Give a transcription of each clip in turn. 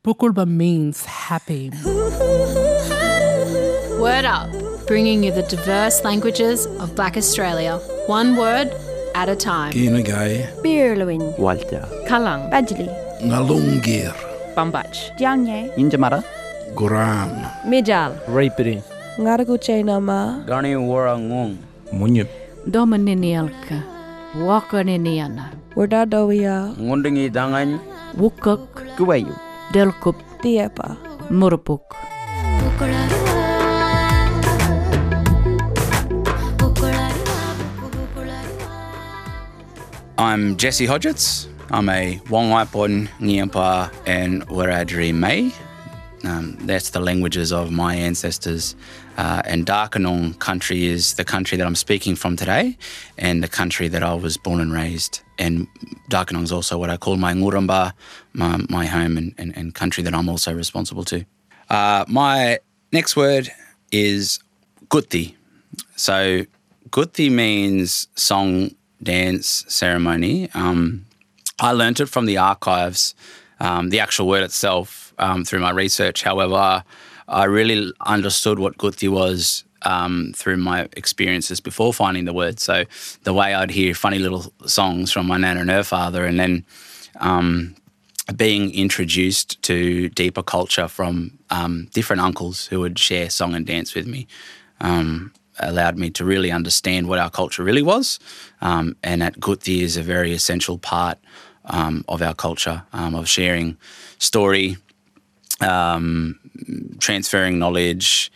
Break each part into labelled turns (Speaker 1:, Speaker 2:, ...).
Speaker 1: Pukulba means happy.
Speaker 2: Word Up, bringing you the diverse languages of Black Australia, one word at a time.
Speaker 3: Kinagay,
Speaker 4: Birluin,
Speaker 5: Walter,
Speaker 4: Kalang, Badjali,
Speaker 3: Ngalungir,
Speaker 4: Bambach, Jiangye,
Speaker 5: Injamara,
Speaker 3: Guram,
Speaker 4: Mijal,
Speaker 5: Raipiri,
Speaker 4: Ngaraguche Nama,
Speaker 6: Gani Warangung,
Speaker 5: Munyup,
Speaker 7: Domininialka, Wakaniniana,
Speaker 4: Wardadowia,
Speaker 6: Ngundingi Dangan,
Speaker 7: Wukuk,
Speaker 5: Kuwayu,
Speaker 7: Delkup,
Speaker 4: Diepa.
Speaker 7: Murupuk.
Speaker 6: I'm Jesse Hodgetts. I'm a Wongaipon, Ngiampa and Wiradjuri May. That's the languages of my ancestors. And Darkinong country is the country that I'm speaking from today and the country that I was born and raised. And Darkinong is also what I call my Ngurumba, my home and country that I'm also responsible to. My next word is Gutti. So Gutti means song, dance, ceremony. I learnt it from the archives, the actual word itself, through my research. However, I really understood what Gutti was through my experiences before finding the word. So the way I'd hear funny little songs from my nana and her father, and then being introduced to deeper culture from different uncles who would share song and dance with me, allowed me to really understand what our culture really was, and that Gutti is a very essential part of our culture, of sharing story, transferring knowledge,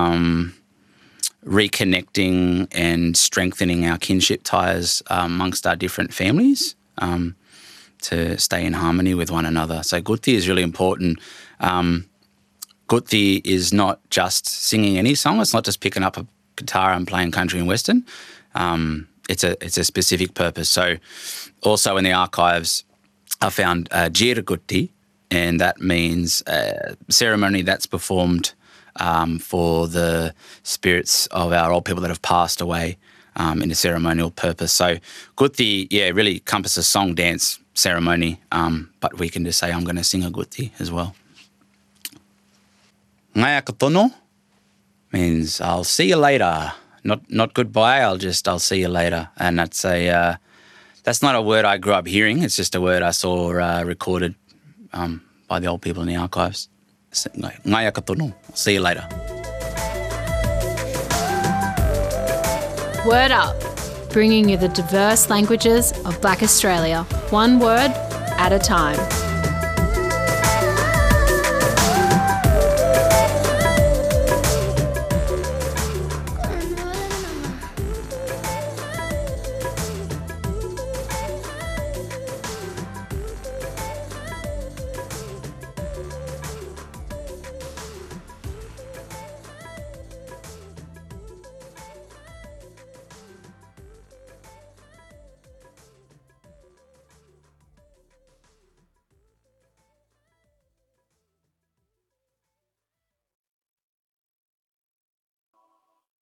Speaker 6: reconnecting and strengthening our kinship ties amongst our different families to stay in harmony with one another. So Gutti is really important. Gutti is not just singing any song. It's not just picking up a guitar and playing country and western. It's a specific purpose. So also in the archives, I found Jir Gutti, and that means a ceremony that's performed for the spirits of our old people that have passed away in a ceremonial purpose. So Gutti, really encompasses song, dance, ceremony, but we can just say I'm going to sing a Gutti as well. Ngaya katono means I'll see you later. Not goodbye, I'll see you later. And that's not a word I grew up hearing, it's just a word I saw recorded by the old people in the archives. Ngaya katono, I'll see you later.
Speaker 2: Word Up, bringing you the diverse languages of Black Australia, one word at a time.